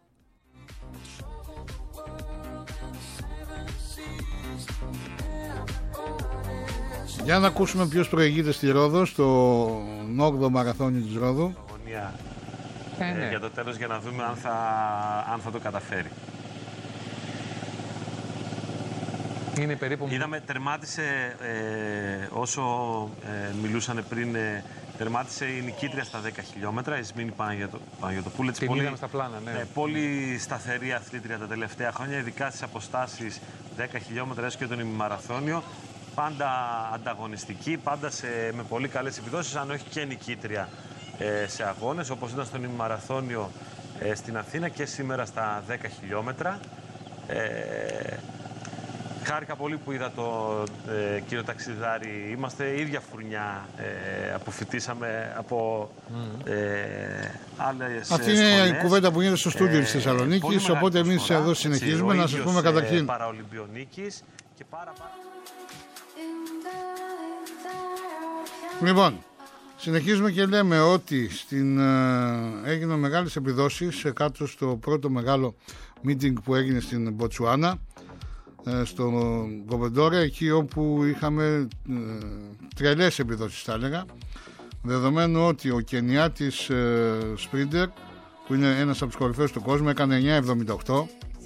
Για να ακούσουμε ποιος προηγείται στη Ρόδο, στο 8ο μαραθώνιο της Ρόδου. Για το τέλος, για να δούμε αν θα το καταφέρει. Είναι περίπου... Είδαμε, τερμάτισε, όσο μιλούσαν πριν, τερμάτισε η νικήτρια στα 10 χιλιόμετρα, η Σμήνη Παναγιωτοπούλου. Την είδαμε στα πλάνα, ναι. Πολύ σταθερή αθλήτρια τα τελευταία χρόνια, ειδικά στις αποστάσεις 10 χιλιόμετρα έως και τον ημιμαραθώνιο. Πάντα ανταγωνιστική, πάντα με πολύ καλές επιδόσεις, αν όχι και νικήτρια σε αγώνες, όπως ήταν στον ημιμαραθώνιο στην Αθήνα και σήμερα στα 10 χιλιόμετρα. Χάρηκα πολύ που είδα τον κύριο ταξιδάρη. Είμαστε ίδια φουρνιά, αποφοιτήσαμε από άλλες Αυτή είναι η κουβέντα που γίνεται στο στούντιο της Θεσσαλονίκης, οπότε εμείς εδώ συνεχίζουμε να σας πούμε καταρχήν. Παραολυμπιονίκης και πάρα. Λοιπόν, συνεχίζουμε και λέμε ότι έγιναν μεγάλες επιδόσεις κάτω στο πρώτο μεγάλο meeting που έγινε στην Μποτσουάνα, στο Κοπεντόρε, εκεί όπου είχαμε τρελές επιδόσεις, θα έλεγα, δεδομένου ότι ο Κενιάτης σπρίντερ, που είναι ένας από τους κορυφαίους του κόσμου, έκανε 9,78.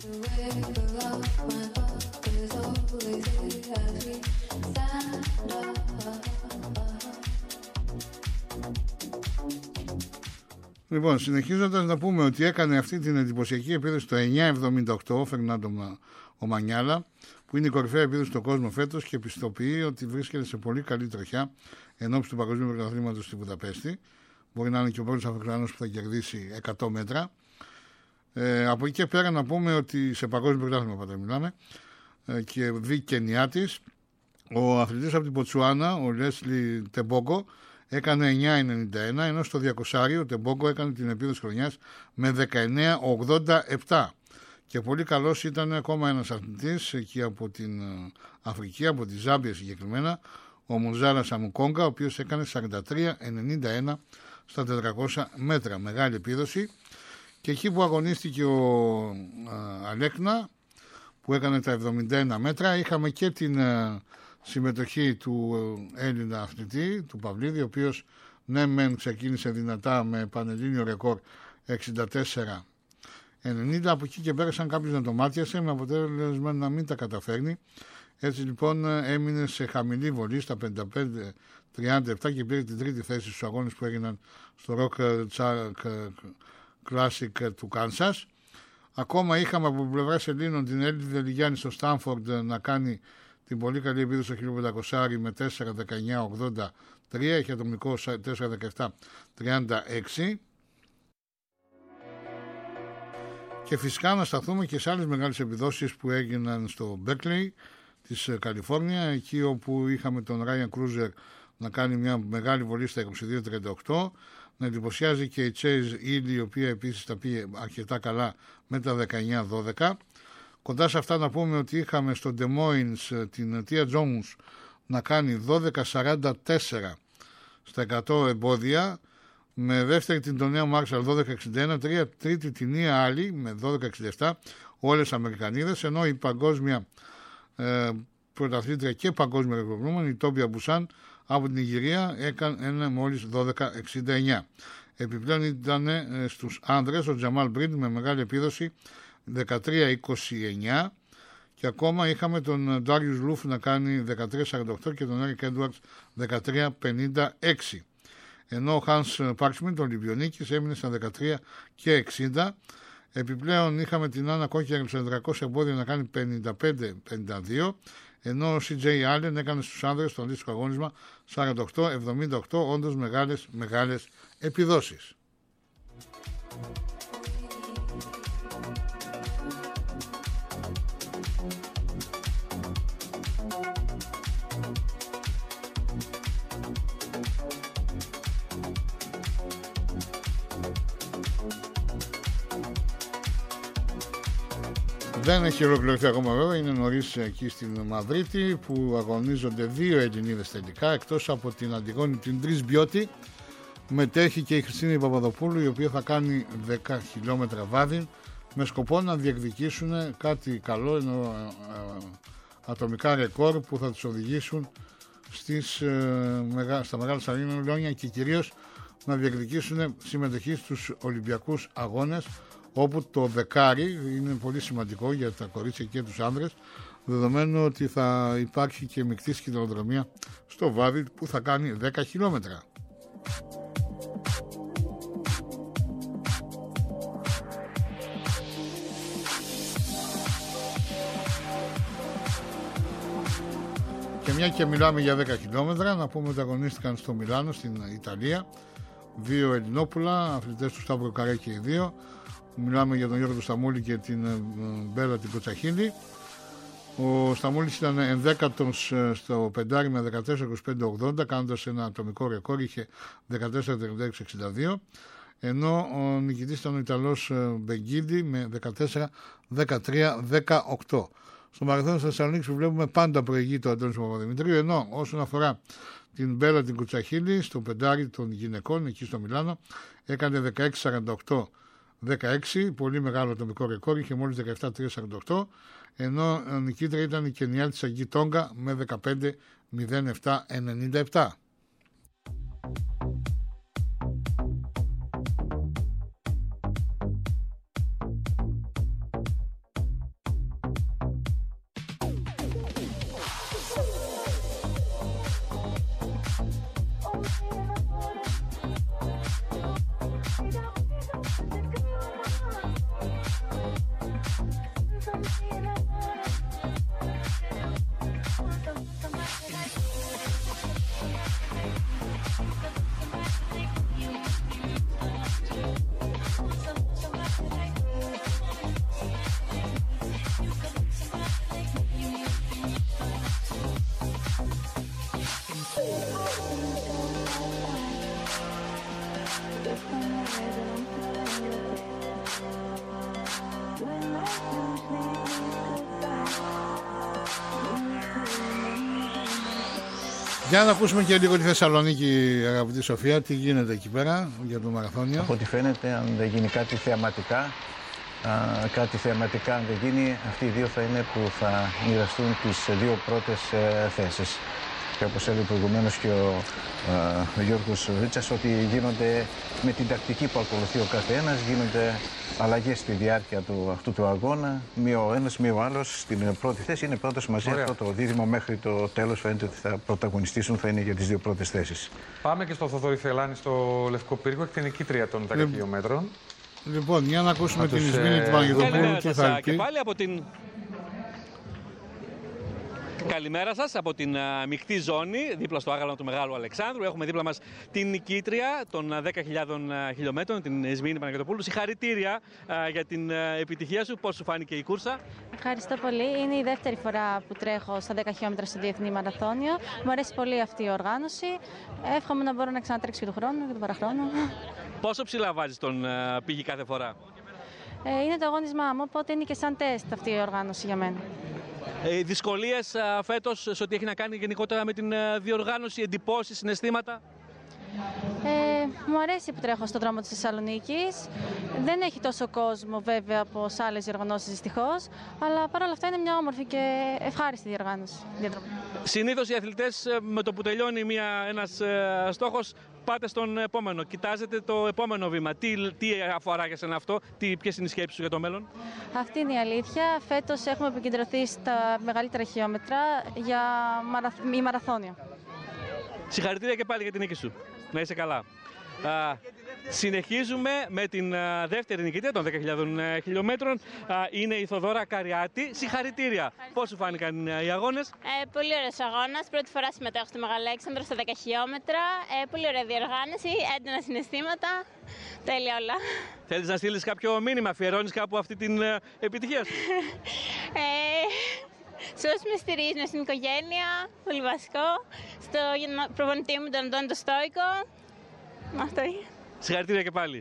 Λοιπόν, συνεχίζοντας να πούμε ότι έκανε αυτή την εντυπωσιακή επίδοση το 9,78 ο Φερνάντο ο Μανιάλα, που είναι η κορυφαία επίδοση στον κόσμο φέτος και πιστοποιεί ότι βρίσκεται σε πολύ καλή τροχιά ενώπιση του Παγκοσμίου Πρωταθλήματος στη Βουδαπέστη. Μπορεί να είναι και ο πρώτος Αφρικανός που θα κερδίσει 100 μέτρα. Από εκεί και πέρα να πούμε ότι σε Παγκόσμιο Πρωτάθλημα πάντα μιλάμε, και δει Κενιάτης, ο αθλητής από την Ποτσουάνα, ο Λέσλι Τεμπόγκο, έκανε 9,91, ενώ στο 200 ο Τεμπόγκο έκανε την επίδοση χρονιάς με 19,87. Και πολύ καλός ήταν ακόμα ένας αθλητής εκεί από την Αφρική, από τη Ζάμπια συγκεκριμένα, ο Μουζάρα Σαμουκόγκα, ο οποίος έκανε 43,91 στα 400 μέτρα. Μεγάλη επίδοση. Και εκεί που αγωνίστηκε ο Αλέκνα, που έκανε τα 71 μέτρα, είχαμε και την συμμετοχή του Έλληνα αθλητή, του Παυλίδη, ο οποίος ναι μεν ξεκίνησε δυνατά με πανελλήνιο ρεκόρ 64,90. Από εκεί και πέρασαν κάποιος να το μάτιασε, με αποτέλεσμα να μην τα καταφέρνει. Έτσι λοιπόν έμεινε σε χαμηλή βολή στα 55-37 και πήρε την τρίτη θέση στους αγώνες που έγιναν στο Rock Classic του Κάνσας. Ακόμα είχαμε από πλευράς Ελλήνων την Έλλη Δελιγιάννη στο Στάνφορντ να κάνει την πολύ καλή επίδοση στο 1500 με 4,19,83, έχει ατομικό 4,17,36. Και φυσικά να σταθούμε και σε άλλες μεγάλες επιδόσεις που έγιναν στο Μπέρκλεϊ της Καλιφόρνια, εκεί όπου είχαμε τον Ράιαν Κρούζερ να κάνει μια μεγάλη βολή στα 22,38, να εντυπωσιάζει και η Chase Ely, η οποία επίσης τα πήγε αρκετά καλά με τα 19,12. Κοντά σε αυτά να πούμε ότι είχαμε στο Des Moines την Tia Jones να κάνει 12,44 στα 100 εμπόδια, με δεύτερη την Τονέα Μάρσαλ 12,61, τρίτη την Ία Άλλη με 12,67, όλες Αμερικανίδες, ενώ η παγκόσμια πρωταθλήτρια και παγκόσμια ρεκορδούμενη, η Τόμπια Μπουσάν από την Ιγυρία, έκανε μόλις 12,69. Επιπλέον ήταν στους άνδρες ο Τζαμάλ Μπριντ με μεγάλη επίδοση 13,29 και ακόμα είχαμε τον Ντάριους Λούφ να κάνει 13,48 και τον Έρικ Έντουαρτς 13,56. Ενώ ο Hans Parchment, ο Ολυμπιονίκης, έμεινε στα 13,60. Επιπλέον είχαμε την Άννα Κόκκερ σε 400 εμπόδια να κάνει 55,52, ενώ ο CJ Allen έκανε στους άνδρες στο αντίστοιχο αγώνισμα 48,78, όντως μεγάλες επιδόσεις. Δεν έχει ολοκληρωθεί ακόμα βέβαια, είναι νωρίς εκεί στην Μαδρίτη που αγωνίζονται 2 Ελληνίδες τελικά, εκτός από την Αντιγόνη την Τρισμπιώτη μετέχει και η Χριστίνη Παπαδοπούλου, η οποία θα κάνει 10 χιλιόμετρα βάδιν με σκοπό να διεκδικήσουν κάτι καλό, ατομικά ρεκόρ που θα τους οδηγήσουν στα Μεγάλα Σαλόνια και κυρίως να διεκδικήσουν συμμετοχή στους Ολυμπιακούς Αγώνες, όπου το δεκάρι είναι πολύ σημαντικό για τα κορίτσια και τους άνδρες, δεδομένου ότι θα υπάρχει και μεικτή σκηνοδρομία στο βάδι που θα κάνει 10 χιλιόμετρα. Και μια και μιλάμε για 10 χιλιόμετρα, να πούμε ότι αγωνίστηκαν στο Μιλάνο, στην Ιταλία, 2 Ελληνόπουλα, αθλητές του Σταύρου Καρέ και οι 2. Μιλάμε για τον Γιώργο Σταμούλη και την Μπέλα την Κοτσαχίλη. Ο Σταμούλης ήταν 11ος στο πεντάρι με 14-25-80, κάνοντας ένα ατομικό ρεκόρ, είχε 14-36-62. Ενώ ο νικητής ήταν ο Ιταλός Μπεγκίντι με 14-13-18. Στο μαραθώνιο της Θεσσαλονίκης που βλέπουμε πάντα προηγείται ο Αντώνης Παπαδημητρίου, ενώ όσον αφορά την Μπέλα την Κουτσαχίλη στο πεντάρι των γυναικών εκεί στο Μιλάνο έκανε 16-48-16, πολύ μεγάλο ατομικό ρεκόρ, είχε μόλις 17-3-48, ενώ η νικήτρια ήταν η Κενιάλτης Αγγί Τόγκα με 15-07-97. Για να ακούσουμε και λίγο τη Θεσσαλονίκη, αγαπητή Σοφία, τι γίνεται εκεί πέρα για το μαραθώνιο. Από ό,τι φαίνεται, αν δεν γίνει κάτι θεαματικά, αν δεν γίνει, αυτοί οι δύο θα είναι που θα μοιραστούν τις 2 πρώτες θέσεις. Και όπως έλεγε προηγουμένως και ο Γιώργος Ρίτσας, ότι γίνονται με την τακτική που ακολουθεί ο καθένας, γίνονται αλλαγές στη διάρκεια αυτού του αγώνα. Μία ο ένας, μία ο άλλος στην πρώτη θέση. Είναι πρώτος μαζί. Ωραία. Αυτό το δίδυμο μέχρι το τέλος φαίνεται ότι θα πρωταγωνιστήσουν, θα είναι για τις 2 πρώτες θέσεις. Πάμε και στο Θοδωρή Θελάνη στο Λευκό Πύργο, εκτενικήτρια των 10 χιλιόμετρων. Λοιπόν, για να ακούσουμε την Ισμήνη του Παγιδοπούλου και θα και πάλι από την... Καλημέρα σας από την μεικτή ζώνη, δίπλα στο άγαλμα του Μεγάλου Αλεξάνδρου. Έχουμε δίπλα μας την νικήτρια των 10.000 χιλιόμετρων, την Ισμήνη Παναγιωτοπούλου. Συγχαρητήρια για την επιτυχία σου. Πώς σου φάνηκε η κούρσα? Ευχαριστώ πολύ. Είναι η δεύτερη φορά που τρέχω στα 10 χιλιόμετρα στο Διεθνή Μαραθώνιο. Μου αρέσει πολύ αυτή η οργάνωση. Εύχομαι να μπορώ να ξανατρέξω και του χρόνου και του παραχρόνου. Πόσο ψηλά βάζεις τον πήγη κάθε φορά? Είναι το αγώνισμά μου, οπότε είναι και σαν τεστ αυτή η οργάνωση για μένα. Δυσκολίες φέτος σε ό,τι έχει να κάνει γενικότερα με την διοργάνωση, εντυπώσεις, συναισθήματα? Μου αρέσει που τρέχω στον δρόμο της Θεσσαλονίκης. Δεν έχει τόσο κόσμο βέβαια από άλλες διοργανώσεις δυστυχώς, αλλά παρόλα αυτά είναι μια όμορφη και ευχάριστη διοργάνωση. Συνήθως οι αθλητές με το που τελειώνει ένας στόχος πάτε στον επόμενο. Κοιτάζετε το επόμενο βήμα. Τι αφορά για σένα αυτό, ποιες είναι οι σκέψεις σου για το μέλλον? Αυτή είναι η αλήθεια. Φέτος έχουμε επικεντρωθεί στα μεγαλύτερα χιλιόμετρα για η μαραθώνιο. Συγχαρητήρια και πάλι για την νίκη σου. Να είσαι καλά. Συνεχίζουμε με την δεύτερη νικητή των 10.000 χιλιόμετρων. Είναι η Θοδώρα Καριάτη. Συγχαρητήρια. Πώς σου φάνηκαν οι αγώνες? Πολύ ωραίος αγώνας. Πρώτη φορά συμμετέχω στο Μεγαλέξανδρο στα 10 χιλιόμετρα. Πολύ ωραία διοργάνωση, έντονα συναισθήματα. Τέλεια όλα. Θέλεις να στείλεις κάποιο μήνυμα, αφιερώνεις κάπου αυτή την επιτυχία σου? Σε όσους με στηρίζουν στην οικογένεια, πολύ βασικό. Στο προπονητή μου, τον Αντώνη το Στόικο. Αυτό είναι. Συγχαρητήρια και πάλι.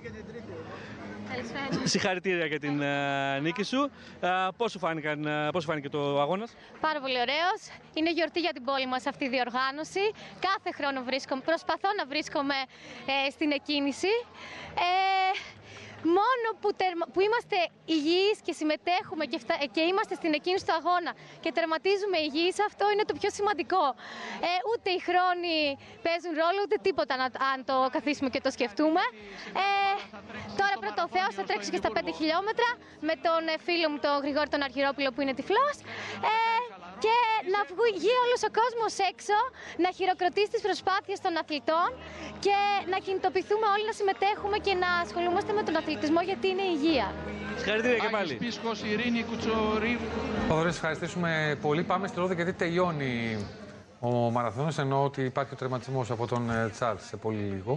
Συγχαρητήρια για την νίκη σου. Πώς σου φάνηκε το αγώνας? Πάρα πολύ ωραίος. Είναι γιορτή για την πόλη μας αυτή η διοργάνωση. Κάθε χρόνο προσπαθώ να βρίσκομαι στην εκκίνηση. Μόνο που είμαστε υγιείς και συμμετέχουμε και είμαστε στην εκκίνηση του αγώνα και τερματίζουμε υγιείς, αυτό είναι το πιο σημαντικό. Ούτε οι χρόνοι παίζουν ρόλο, ούτε τίποτα αν το καθίσουμε και το σκεφτούμε. Τώρα πρώτο ο Θεός θα τρέξω και στα 5 χιλιόμετρα με τον φίλο μου τον Γρηγόρη τον Αρχιερόπουλο που είναι τυφλός. Και να βγει όλος ο κόσμος έξω, να χειροκροτήσει τις προσπάθειες των αθλητών και να κινητοποιηθούμε όλοι να συμμετέχουμε και να ασχολούμαστε με τον αθλητισμό, γιατί είναι υγεία. Συγχαρητήρια και πάλι. Πίσχος, Ειρήνη Κουτσορίου. Ωραία, ευχαριστήσουμε πολύ. Πάμε στη Ρόδο γιατί τελειώνει ο μαραθώνιος, ενώ ότι υπάρχει ο τερματισμός από τον Τσάρλς σε πολύ λίγο.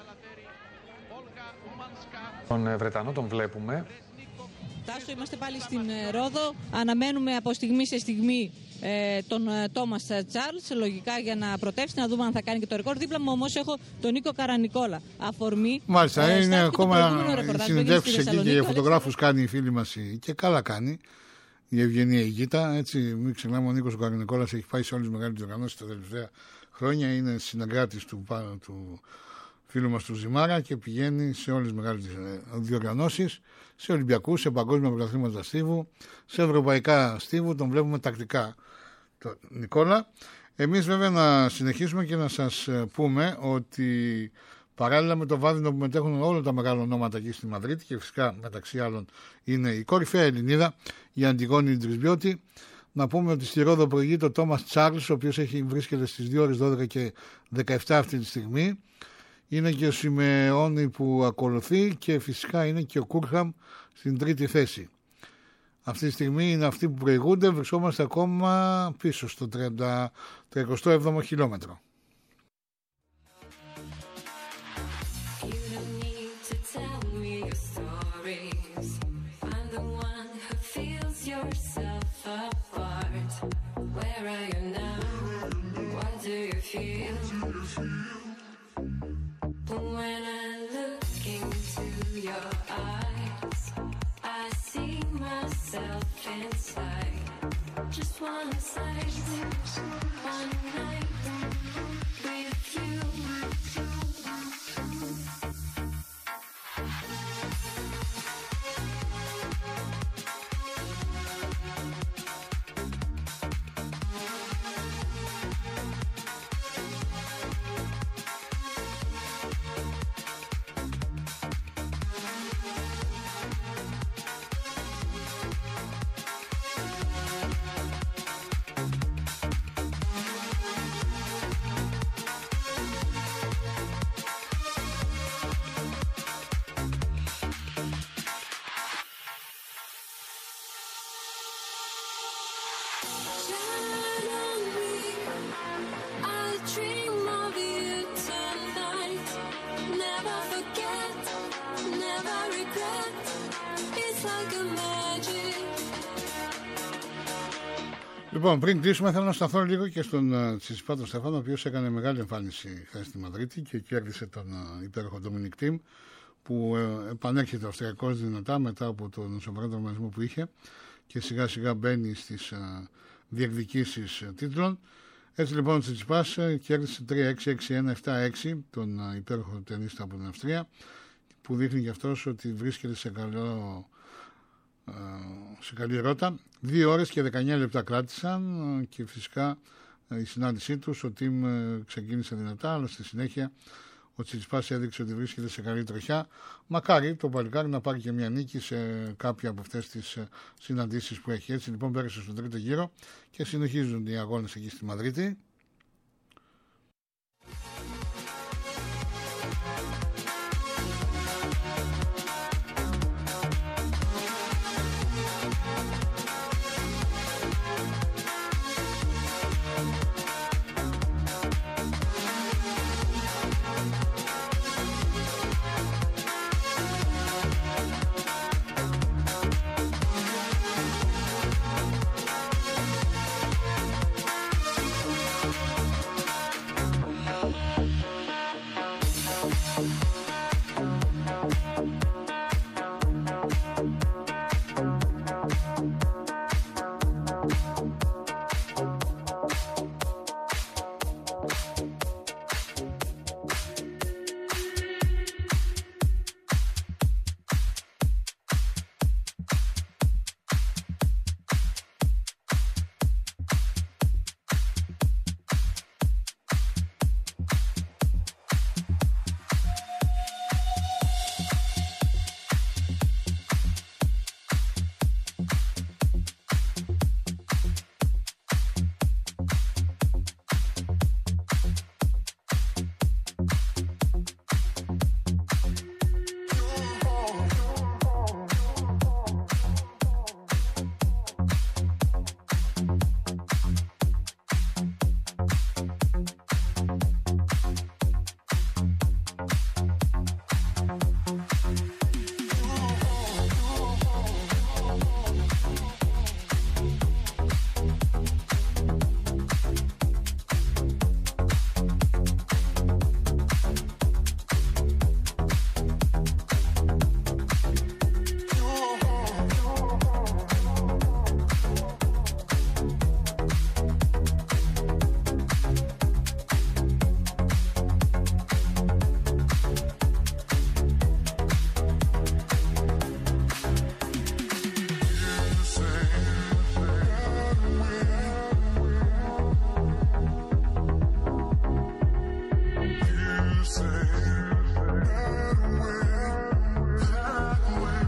Τον Βρετανό τον βλέπουμε. Τάσο, είμαστε πάλι στην Ρόδο. Αναμένουμε από στιγμή σε στιγμή τον Τόμας Τσάρλς, λογικά για να πρωτεύσει, να δούμε αν θα κάνει και το ρεκόρ. Δίπλα μου όμως έχω τον Νίκο Καρανικόλα. Αφορμή. Μάλιστα, είναι ακόμα συνεντεύξεις εκεί και για φωτογράφους κάνει η φίλη μας και καλά κάνει. Η Ευγενία Ηγίτα. Έτσι, μην ξεχνάμε, ο Νίκος Καρανικόλας έχει πάει σε όλες τις μεγάλες διοργανώσεις τα τελευταία χρόνια. Είναι συνεργάτης του φίλου μας του Ζημάρα και πηγαίνει σε όλες τις μεγάλες διοργανώσεις, σε Ολυμπιακούς, σε παγκόσμια πρωταθλήματα στίβου, σε ευρωπαϊκά στίβου, τον βλέπουμε τακτικά τον Νικόλα. Εμείς βέβαια να συνεχίσουμε και να σας πούμε ότι παράλληλα με το βάδινο που μετέχουν όλα τα μεγάλα ονόματα εκεί στη Μαδρίτη και φυσικά μεταξύ άλλων είναι η κορυφαία Ελληνίδα, η Αντιγόνη Ντρισμπιώτη. Να πούμε ότι στη Ρόδο προηγείται ο Τόμας Τσάρλς, ο οποίος βρίσκεται στις 2 ώρες 12 και 17 αυτή τη στιγμή. Είναι και ο Σιμεώνη που ακολουθεί και φυσικά είναι και ο Κούρχαμ στην τρίτη θέση. Αυτή τη στιγμή είναι αυτοί που προηγούνται, βρισκόμαστε ακόμα πίσω στο 37ο χιλιόμετρο. When I look into your eyes, I see myself inside. Just one sight, one night with you. Λοιπόν, πριν κλείσουμε, θέλω να σταθώ λίγο και στον Τσιτσιπά τον Στέφανο, ο οποίος έκανε μεγάλη εμφάνιση χθες στη Μαδρίτη και κέρδισε τον υπέροχο Ντομινικ Τιμ, που επανέρχεται ο Αυστριακός δυνατά μετά από τον σοβαρό τραυματισμό που είχε και σιγά σιγά μπαίνει στις διεκδικήσεις τίτλων. Έτσι λοιπόν ο Τσιτσιπάς κέρδισε 3-6-6-1-7-6 τον υπέροχο ταινίστα από την Αυστρία, που δείχνει και αυτός ότι βρίσκεται σε καλή ρότα. 2 ώρες και 19 λεπτά κράτησαν και φυσικά η συνάντησή τους, ο Τιμ ξεκίνησε δυνατά, αλλά στη συνέχεια ο Τσιτσιπάς έδειξε ότι βρίσκεται σε καλή τροχιά. Μακάρι το παλικάρι να πάρει και μια νίκη σε κάποια από αυτές τις συναντήσεις που έχει. Έτσι λοιπόν πέρασε στον τρίτο γύρο και συνεχίζουν οι αγώνες εκεί στη Μαδρίτη.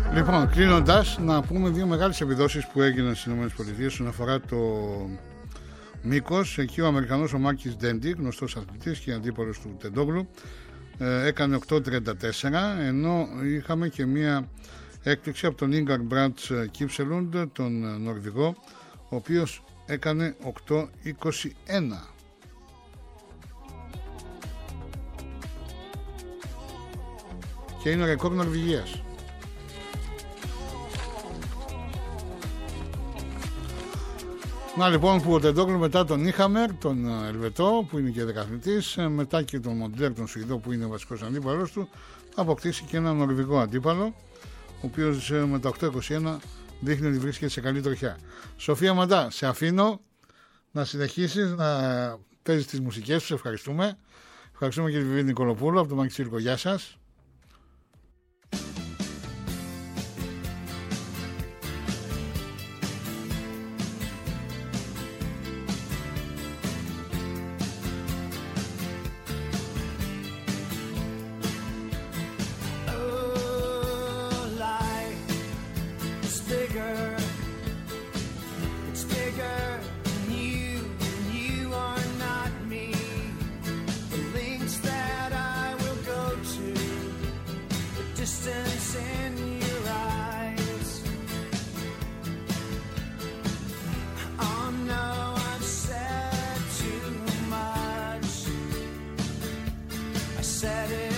Λοιπόν, κλείνοντας, να πούμε δύο μεγάλες επιδόσεις που έγιναν στις ΗΠΑ όσον αφορά το μήκος. Εκεί ο Αμερικανός ο Μάκης Ντέντι, γνωστός αθλητής και αντίπαλος του Τεντόγλου, έκανε 8.34, ενώ είχαμε και μία έκπληξη από τον Ίνγκαρ Μπραντς Κίψελουντ, τον Νορβηγό, ο οποίος έκανε 8.21. Και είναι ρεκόρ Νορβηγίας. Να λοιπόν που ο Τεντόγλου μετά τον Νίχαμερ, τον Ελβετό που είναι και δεκαθλητής, μετά και τον Μοντέρ, τον Σουηδό που είναι ο βασικός αντίπαλος του, θα αποκτήσει και έναν νορβηγό αντίπαλο, ο οποίος με τα 8.21 δείχνει ότι βρίσκεται σε καλή τροχιά. Σοφία Μαντά, σε αφήνω να συνεχίσεις να παίζεις τις μουσικές σου, ευχαριστούμε. Ευχαριστούμε και τη Βιβί Νικολοπούλου από το Μάκη Τσίρκο, γεια σας. Said it.